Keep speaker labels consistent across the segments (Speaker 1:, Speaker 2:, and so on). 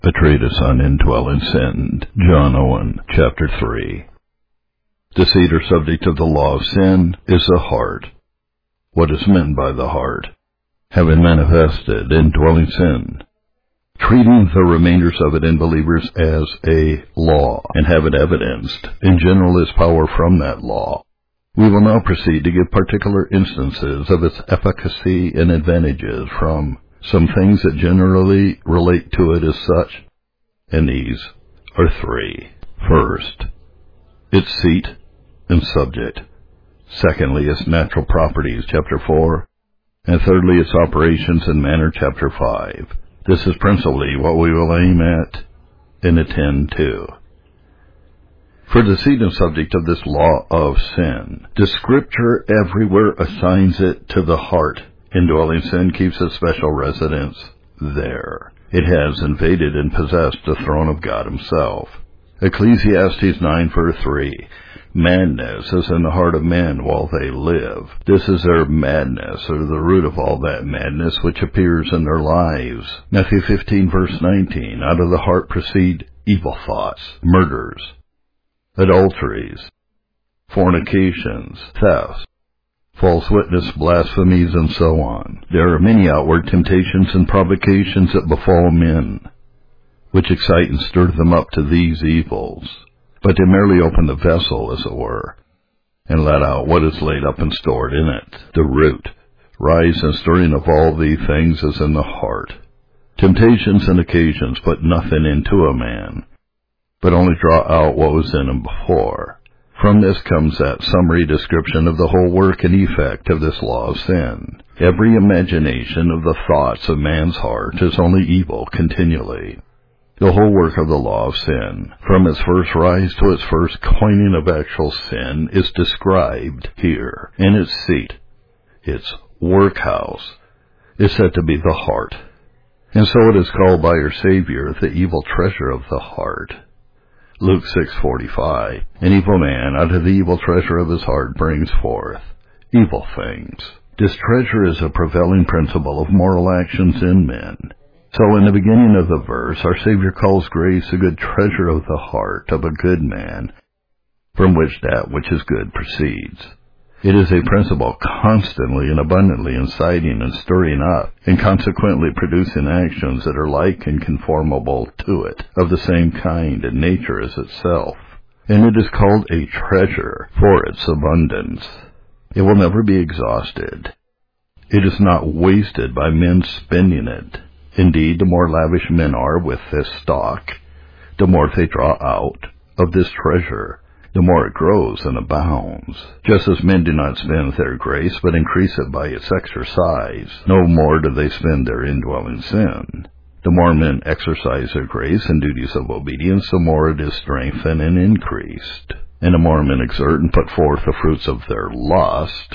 Speaker 1: A treatise on indwelling sin, John Owen, Chapter 3. The seat or subject of the law of sin is the heart. What is meant by the heart? Having manifested indwelling sin, treating the remainders of it in believers as a law, and have it evidenced in general as power from that law. We will now proceed to give particular instances of its efficacy and advantages from some things that generally relate to it as such, and these are three. First, its seat and subject. Secondly, its natural properties, Chapter 4. And thirdly, its operations and manner, Chapter 5. This is principally what we will aim at and attend to. For the seat and subject of this law of sin, the Scripture everywhere assigns it to the heart. Indwelling sin keeps its special residence there. It has invaded and possessed the throne of God himself. Ecclesiastes 9 verse 3. Madness is in the heart of men while they live. This is their madness, or the root of all that madness which appears in their lives. Matthew 15 verse 19. Out of the heart proceed evil thoughts, murders, adulteries, fornications, thefts, false witness, blasphemies, and so on. There are many outward temptations and provocations that befall men, which excite and stir them up to these evils. But they merely open the vessel, as it were, and let out what is laid up and stored in it. The root, rise and stirring of all these things is in the heart. Temptations and occasions put nothing into a man, but only draw out what was in him before. From this comes that summary description of the whole work and effect of this law of sin. Every imagination of the thoughts of man's heart is only evil continually. The whole work of the law of sin, from its first rise to its first coining of actual sin, is described here, and its seat, its workhouse, is said to be the heart. And so it is called by our Savior the evil treasure of the heart. Luke 6:45. An evil man out of the evil treasure of his heart brings forth evil things. This treasure is a prevailing principle of moral actions in men. So in the beginning of the verse, our Savior calls grace a good treasure of the heart of a good man, from which that which is good proceeds. It is a principle constantly and abundantly inciting and stirring up, and consequently producing actions that are like and conformable to it, of the same kind and nature as itself. And it is called a treasure for its abundance. It will never be exhausted. It is not wasted by men spending it. Indeed, the more lavish men are with this stock, the more they draw out of this treasure, the more it grows and abounds. Just as men do not spend their grace, but increase it by its exercise, no more do they spend their indwelling sin. The more men exercise their grace and duties of obedience, the more it is strengthened and increased. And the more men exert and put forth the fruits of their lust,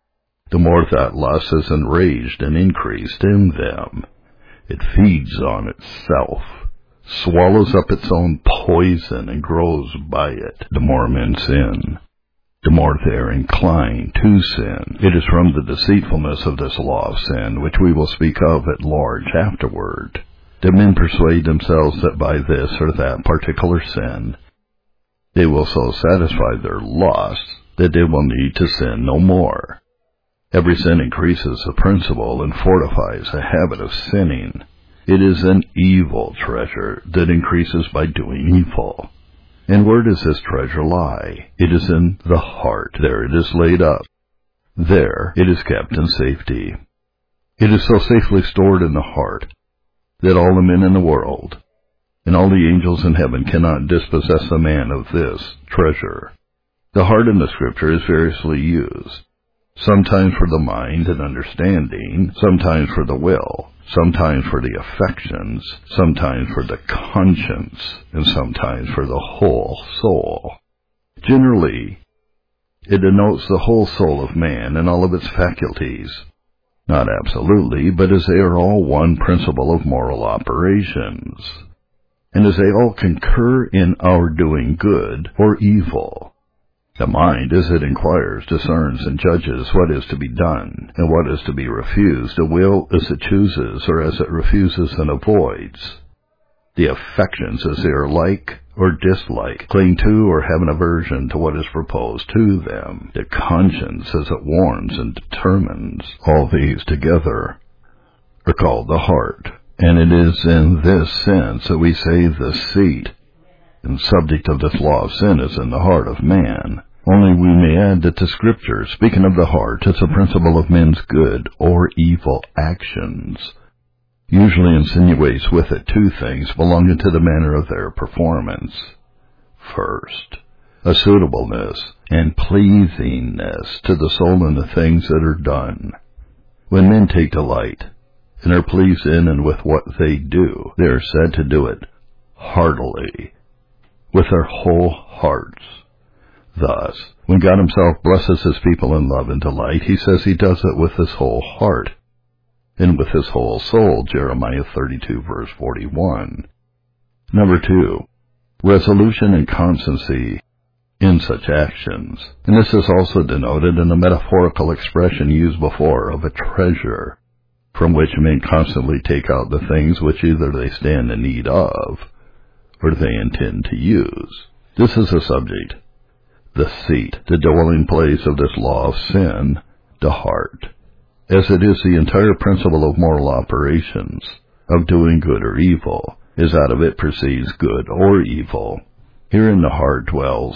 Speaker 1: the more that lust is enraged and increased in them. It feeds on itself, swallows up its own poison, and grows by it. The more men sin, the more they are inclined to sin. It is from the deceitfulness of this law of sin, which we will speak of at large afterward, that men persuade themselves that by this or that particular sin they will so satisfy their lusts that they will need to sin no more. Every sin increases the principle and fortifies a habit of sinning. It is an evil treasure that increases by doing evil. And where does this treasure lie? It is in the heart. There it is laid up. There it is kept in safety. It is so safely stored in the heart that all the men in the world and all the angels in heaven cannot dispossess a man of this treasure. The heart in the Scripture is variously used, sometimes for the mind and understanding, sometimes for the will, sometimes for the affections, sometimes for the conscience, and sometimes for the whole soul. Generally, it denotes the whole soul of man and all of its faculties. Not absolutely, but as they are all one principle of moral operations, and as they all concur in our doing good or evil. The mind, as it inquires, discerns, and judges what is to be done and what is to be refused. The will, as it chooses, or as it refuses and avoids. The affections, as they are like or dislike, cling to or have an aversion to what is proposed to them. The conscience, as it warns and determines all these together, are called the heart. And it is in this sense that we say the seat and subject of this law of sin is in the heart of man. Only we may add that the Scripture, speaking of the heart as a principle of men's good or evil actions, usually insinuates with it two things belonging to the manner of their performance. First, a suitableness and pleasingness to the soul in the things that are done. When men take delight and are pleased in and with what they do, they are said to do it heartily, with their whole hearts. Thus, when God himself blesses his people in love and delight, he says he does it with his whole heart and with his whole soul, Jeremiah 32, verse 41. Number 2, resolution and constancy in such actions. And this is also denoted in the metaphorical expression used before of a treasure, from which men constantly take out the things which either they stand in need of, or they intend to use. This is the subject, the seat, the dwelling place of this law of sin, the heart, as it is the entire principle of moral operations, of doing good or evil, as out of it proceeds good or evil. Here in the heart dwells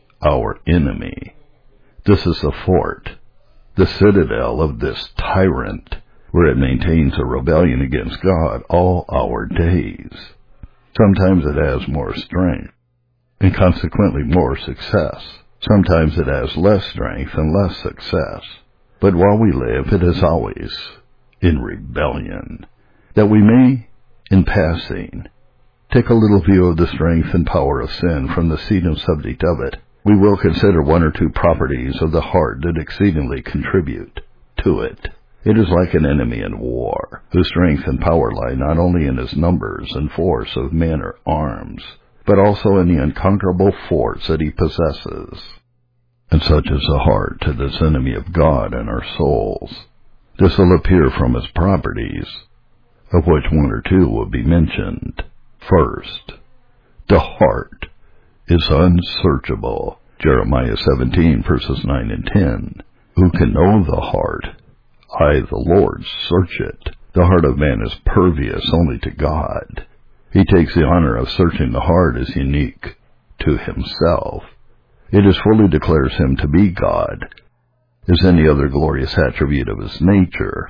Speaker 1: our enemy. This is the fort, the citadel of this tyrant, where it maintains a rebellion against God all our days. Sometimes it has more strength, and consequently more success. Sometimes it has less strength and less success. But while we live, it is always in rebellion, that we may, in passing, take a little view of the strength and power of sin from the seat and subject of it. We will consider one or two properties of the heart that exceedingly contribute to it. It is like an enemy in war, whose strength and power lie not only in his numbers and force of men or arms, but also in the unconquerable force that he possesses. And such is the heart to this enemy of God and our souls. This will appear from his properties, of which one or two will be mentioned. First, the heart is unsearchable. Jeremiah 17, verses 9 and 10. Who can know the heart? I, the Lord, search it. The heart of man is pervious only to God. He takes the honor of searching the heart as unique to himself. It as fully declares him to be God as any other glorious attribute of his nature.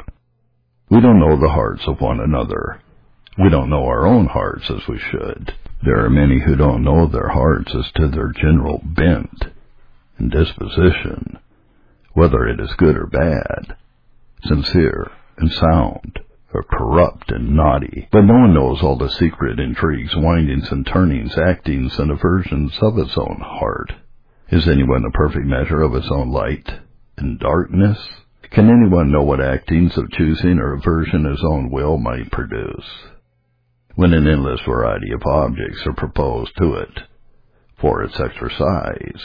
Speaker 1: We don't know the hearts of one another. We don't know our own hearts as we should. There are many who don't know their hearts as to their general bent and disposition, whether it is good or bad, sincere and sound, or corrupt and naughty. But no one knows all the secret intrigues, windings and turnings, actings and aversions of his own heart. Is anyone a perfect measure of his own light and darkness? Can anyone know what actings of choosing or aversion his own will might produce, when an endless variety of objects are proposed to it for its exercise?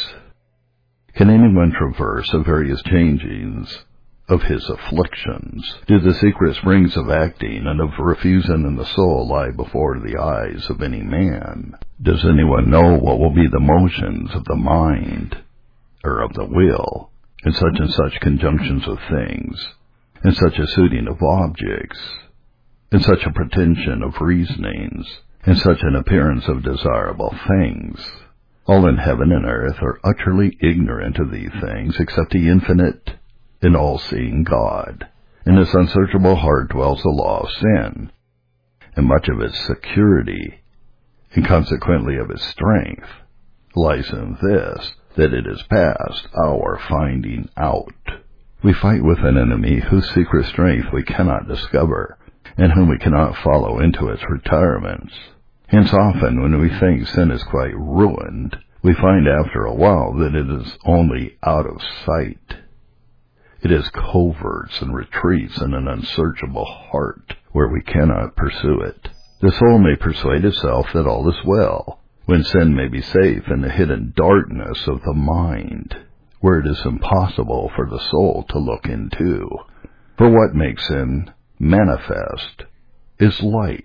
Speaker 1: Can anyone traverse the various changings of his afflictions? Do the secret springs of acting and of refusing in the soul lie before the eyes of any man? Does anyone know what will be the motions of the mind, or of the will, in such and such conjunctions of things, in such a suiting of objects, in such a pretension of reasonings, in such an appearance of desirable things? All in heaven and earth are utterly ignorant of these things, except the infinite and all-seeing God. In this unsearchable heart dwells the law of sin, and much of its security, and consequently of its strength, lies in this, that it is past our finding out. We fight with an enemy whose secret strength we cannot discover, and whom we cannot follow into its retirements. Hence often, when we think sin is quite ruined, we find after a while that it is only out of sight. It is coverts and retreats in an unsearchable heart, where we cannot pursue it. The soul may persuade itself that all is well, when sin may be safe in the hidden darkness of the mind, where it is impossible for the soul to look into. For what makes sin manifest is light,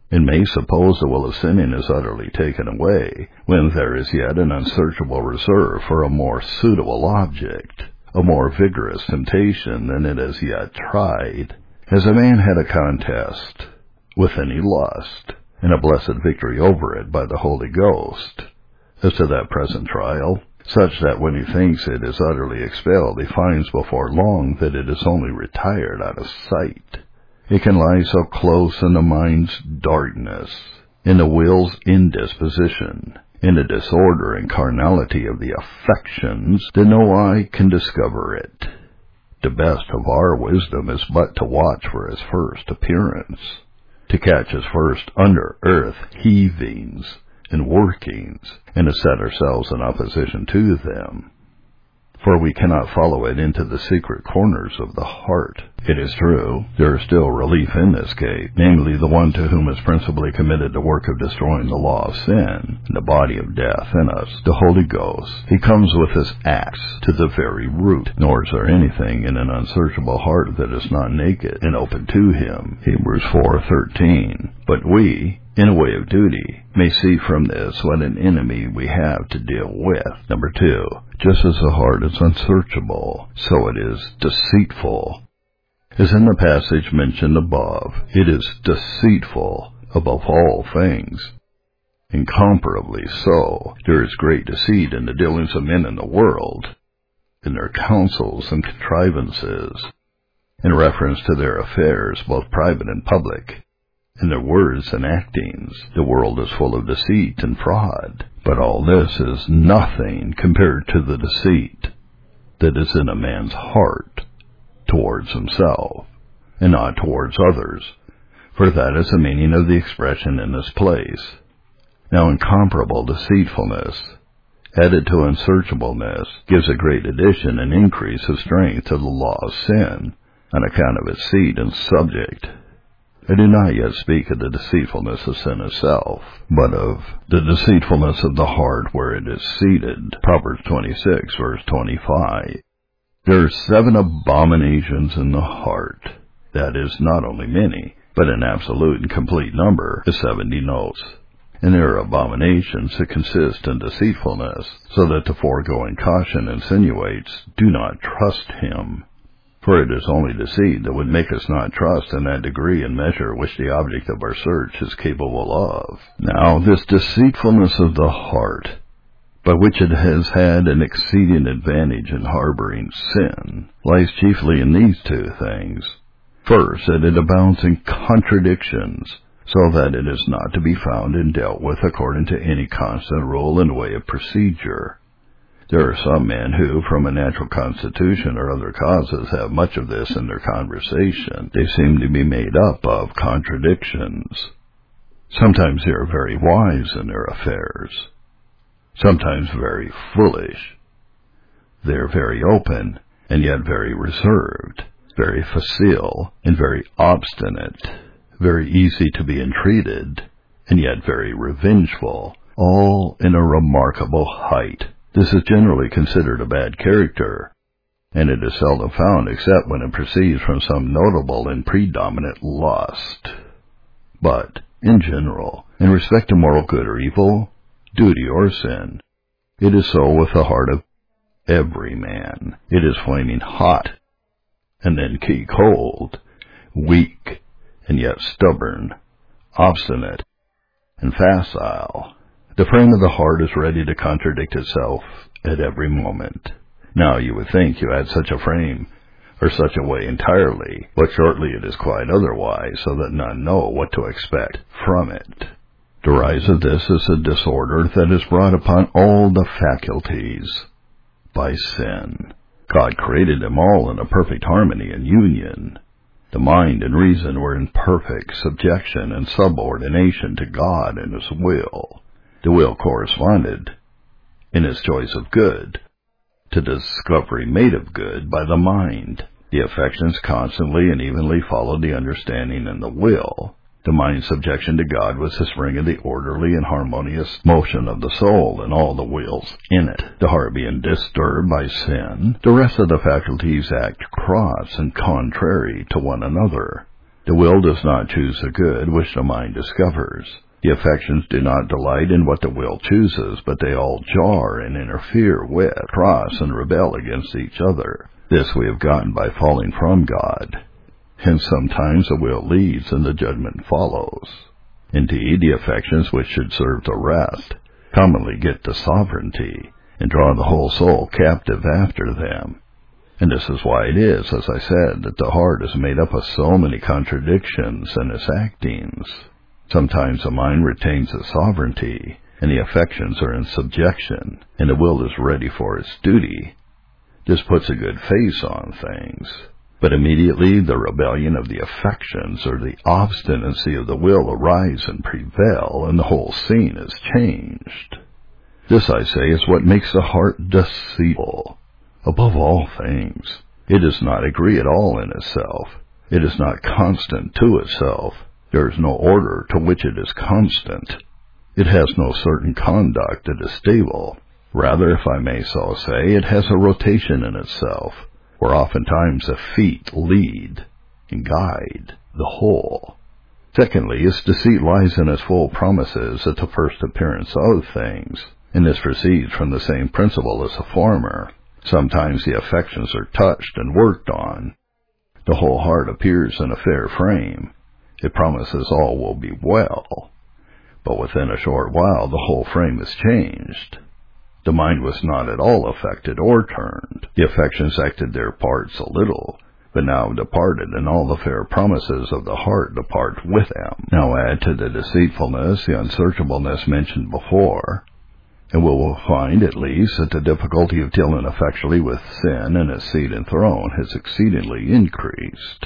Speaker 1: and may suppose the will of sinning is utterly taken away, when there is yet an unsearchable reserve for a more suitable object, a more vigorous temptation than it has yet tried. As a man had a contest with any lust, and a blessed victory over it by the Holy Ghost, as to that present trial, such that when he thinks it is utterly expelled, he finds before long that it is only retired out of sight. It can lie so close in the mind's darkness, in the will's indisposition, in the disorder and carnality of the affections, that no eye can discover it. The best of our wisdom is but to watch for his first appearance, to catch his first under-earth heavings and workings, and to set ourselves in opposition to them. For we cannot follow it into the secret corners of the heart. It is true, there is still relief in this gate, namely the one to whom is principally committed the work of destroying the law of sin, and the body of death in us, the Holy Ghost. He comes with his axe to the very root, nor is there anything in an unsearchable heart that is not naked and open to him. Hebrews 4:13. But we, in a way of duty, may see from this what an enemy we have to deal with. Number 2, just as the heart is unsearchable, so it is deceitful. As in the passage mentioned above, it is deceitful above all things. Incomparably so. There is great deceit in the dealings of men in the world, in their counsels and contrivances, in reference to their affairs, both private and public, in their words and actings. The world is full of deceit and fraud, but all this is nothing compared to the deceit that is in a man's heart towards himself, and not towards others, for that is the meaning of the expression in this place. Now, incomparable deceitfulness, added to unsearchableness, gives a great addition and increase of strength to the law of sin, on account of its seat and subject. I do not yet speak of the deceitfulness of sin itself, but of the deceitfulness of the heart where it is seated. Proverbs 26, verse 25. There are 7 abominations in the heart. That is, not only many, but an absolute and complete number is 70 notes. And there are abominations that consist in deceitfulness, so that the foregoing caution insinuates, do not trust him. For it is only deceit that would make us not trust in that degree and measure which the object of our search is capable of. Now, this deceitfulness of the heart, by which it has had an exceeding advantage in harboring sin, lies chiefly in these 2 things. First, that it abounds in contradictions, so that it is not to be found and dealt with according to any constant rule and way of procedure. There are some men who, from a natural constitution or other causes, have much of this in their conversation. They seem to be made up of contradictions. Sometimes they are very wise in their affairs, sometimes very foolish. They are very open, and yet very reserved, very facile, and very obstinate, very easy to be entreated, and yet very revengeful, all in a remarkable height. This is generally considered a bad character, and it is seldom found except when it proceeds from some notable and predominant lust. But, in general, in respect to moral good or evil, duty or sin, it is so with the heart of every man. It is flaming hot, and then key cold, weak, and yet stubborn, obstinate, and facile. The frame of the heart is ready to contradict itself at every moment. Now, you would think you had such a frame, or such a way entirely, but shortly it is quite otherwise, so that none know what to expect from it. The rise of this is a disorder that is brought upon all the faculties by sin. God created them all in a perfect harmony and union. The mind and reason were in perfect subjection and subordination to God and his will. The will corresponded, in its choice of good, to the discovery made of good by the mind. The affections constantly and evenly followed the understanding and the will. The mind's subjection to God was the spring of the orderly and harmonious motion of the soul and all the wills in it. The heart being disturbed by sin, the rest of the faculties act cross and contrary to one another. The will does not choose the good which the mind discovers. The affections do not delight in what the will chooses, but they all jar and interfere with, cross, and rebel against each other. This we have gotten by falling from God. Hence sometimes the will leads and the judgment follows. Indeed, the affections which should serve the rest commonly get the sovereignty and draw the whole soul captive after them. And this is why it is, as I said, that the heart is made up of so many contradictions in its actings. Sometimes the mind retains its sovereignty, and the affections are in subjection, and the will is ready for its duty. This puts a good face on things. But immediately the rebellion of the affections or the obstinacy of the will arise and prevail, and the whole scene is changed. This, I say, is what makes the heart deceitful. Above all things, it does not agree at all in itself. It is not constant to itself. There is no order to which it is constant. It has no certain conduct that is stable. Rather, if I may so say, it has a rotation in itself, where oftentimes the feet lead and guide the whole. Secondly, its deceit lies in its full promises at the first appearance of things, and this proceeds from the same principle as the former. Sometimes the affections are touched and worked on. The whole heart appears in a fair frame. It promises all will be well, but within a short while the whole frame is changed. The mind was not at all affected or turned. The affections acted their parts a little, but now departed, and all the fair promises of the heart depart with them. Now add to the deceitfulness the unsearchableness mentioned before, and we will find at least that the difficulty of dealing effectually with sin and its seat and throne has exceedingly increased.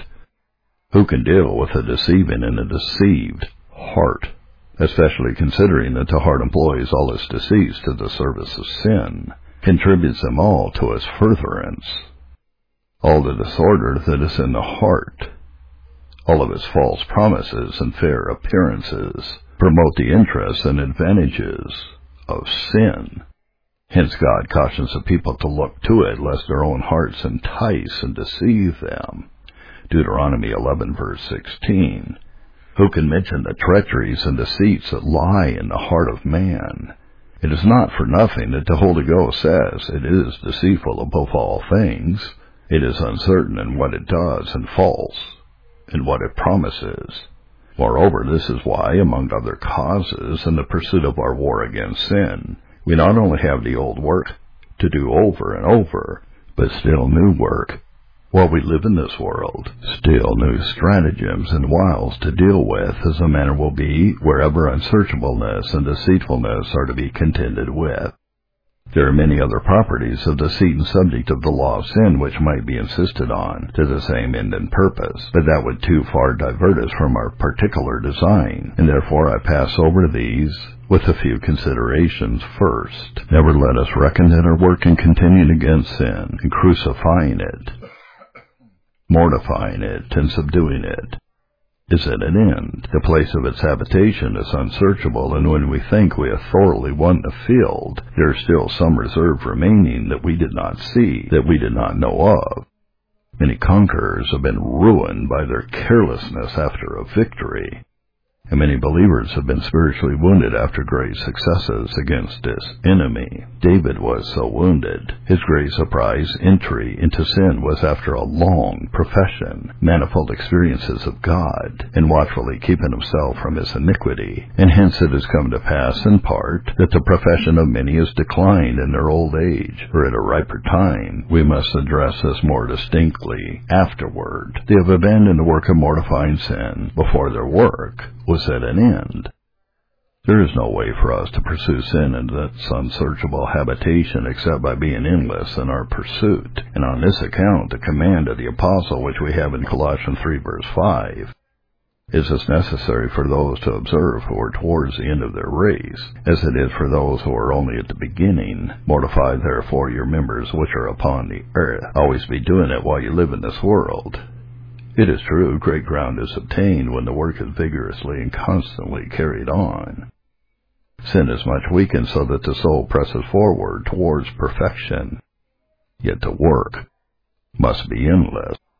Speaker 1: Who can deal with a deceiving and a deceived heart, especially considering that the heart employs all its deceits to the service of sin, contributes them all to its furtherance? All the disorder that is in the heart, all of its false promises and fair appearances, promote the interests and advantages of sin. Hence God cautions the people to look to it, lest their own hearts entice and deceive them. Deuteronomy 11, verse 16. Who can mention the treacheries and deceits that lie in the heart of man? It is not for nothing that the Holy Ghost says it is deceitful above all things. It is uncertain in what it does, and false in what it promises. Moreover, this is why, among other causes, in the pursuit of our war against sin, we not only have the old work to do over and over, but still new work. While we live in this world, still new stratagems and wiles to deal with, as the manner will be wherever unsearchableness and deceitfulness are to be contended with. There are many other properties of the seat and subject of the law of sin which might be insisted on to the same end and purpose, but that would too far divert us from our particular design, and therefore I pass over these with a few considerations. First, never let us reckon that our work in contending against sin, and crucifying it, mortifying it, and subduing it, is at an end. The place of its habitation is unsearchable, and when we think we have thoroughly won the field, there is still some reserve remaining that we did not see, that we did not know of. Many conquerors have been ruined by their carelessness after a victory, and many believers have been spiritually wounded after great successes against his enemy. David was so wounded. His great surprise entry into sin was after a long profession, manifold experiences of God, and watchfully keeping himself from his iniquity. And hence it has come to pass, in part, that the profession of many has declined in their old age, or at a riper time. We must address this more distinctly afterward. They have abandoned the work of mortifying sin before their work was at an end. There is no way for us to pursue sin in its unsearchable habitation except by being endless in our pursuit, and on this account the command of the apostle which we have in Colossians 3 verse 5 is as necessary for those to observe who are towards the end of their race, as it is for those who are only at the beginning. Mortify therefore your members which are upon the earth. Always be doing it while you live in this world. It is true, great ground is obtained when the work is vigorously and constantly carried on. Sin is much weakened so that the soul presses forward towards perfection. Yet the work must be endless.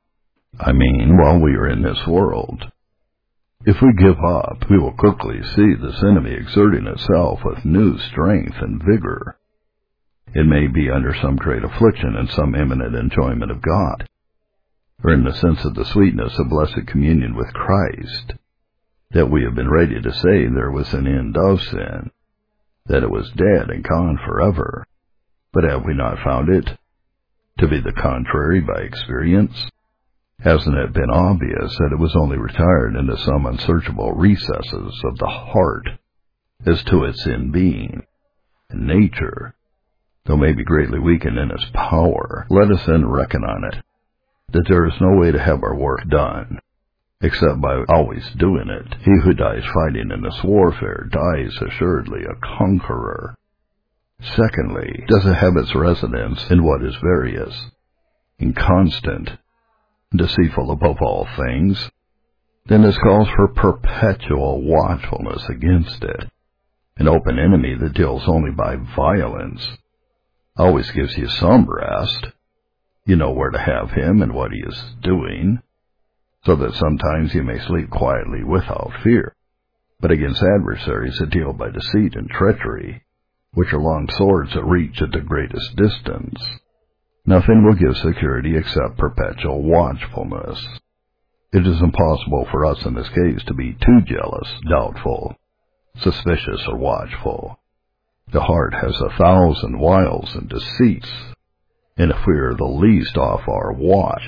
Speaker 1: I mean, while we are in this world. If we give up, we will quickly see this enemy exerting itself with new strength and vigor. It may be under some great affliction and some imminent enjoyment of God, or in the sense of the sweetness of blessed communion with Christ, that we have been ready to say there was an end of sin, that it was dead and gone forever. But have we not found it to be the contrary by experience? Hasn't it been obvious that it was only retired into some unsearchable recesses of the heart as to its in-being and nature, though may be greatly weakened in its power? Let us then reckon on it, that there is no way to have our work done, except by always doing it. He who dies fighting in this warfare dies assuredly a conqueror. Secondly, does it have its residence in what is various, inconstant, deceitful above all things? Then this calls for perpetual watchfulness against it. An open enemy that deals only by violence always gives you some rest. You know where to have him and what he is doing, so that sometimes you may sleep quietly without fear. But against adversaries that deal by deceit and treachery, which are long swords that reach at the greatest distance, nothing will give security except perpetual watchfulness. It is impossible for us in this case to be too jealous, doubtful, suspicious, or watchful. The heart has 1,000 wiles and deceits, and if we are the least off our watch,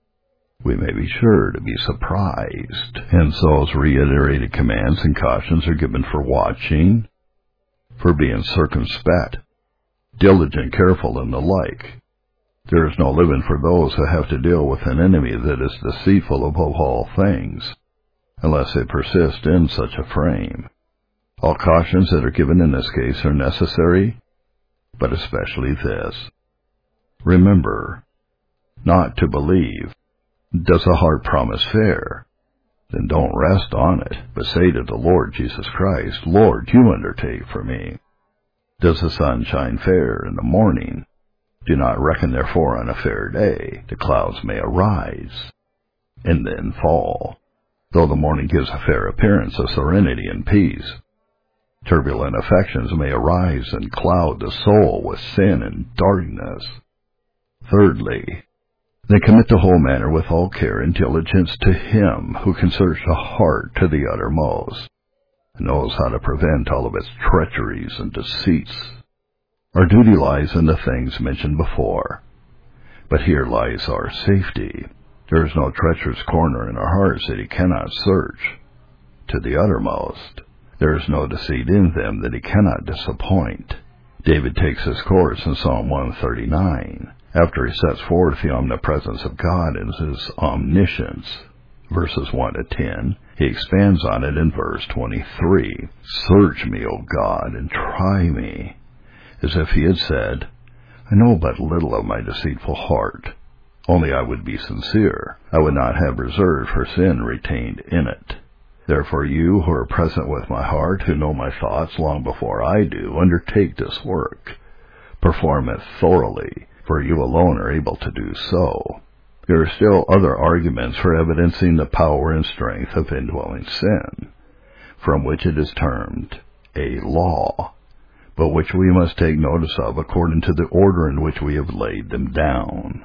Speaker 1: we may be sure to be surprised. Hence those reiterated commands and cautions are given for watching, for being circumspect, diligent, careful, and the like. There is no living for those who have to deal with an enemy that is deceitful above all things, unless they persist in such a frame. All cautions that are given in this case are necessary, but especially this: remember not to believe. Does the heart promise fair? Then don't rest on it, but say to the Lord Jesus Christ, Lord, you undertake for me. Does the sun shine fair in the morning? Do not reckon therefore on a fair day. The clouds may arise, and then fall, though the morning gives a fair appearance of serenity and peace. Turbulent affections may arise and cloud the soul with sin and darkness. Thirdly, then commit the whole matter with all care and diligence to him who can search the heart to the uttermost, and knows how to prevent all of its treacheries and deceits. Our duty lies in the things mentioned before, but here lies our safety. There is no treacherous corner in our hearts that he cannot search to the uttermost. There is no deceit in them that he cannot disappoint. David takes his course in Psalm 139, after he sets forth the omnipresence of God and his omniscience, verses 1 to 10, he expands on it in verse 23. Search me, O God, and try me, as if he had said, I know but little of my deceitful heart. Only I would be sincere. I would not have reserve for sin retained in it. Therefore you who are present with my heart, who know my thoughts long before I do, undertake this work. Perform it thoroughly, for you alone are able to do so. There are still other arguments for evidencing the power and strength of indwelling sin, from which it is termed a law, but which we must take notice of according to the order in which we have laid them down.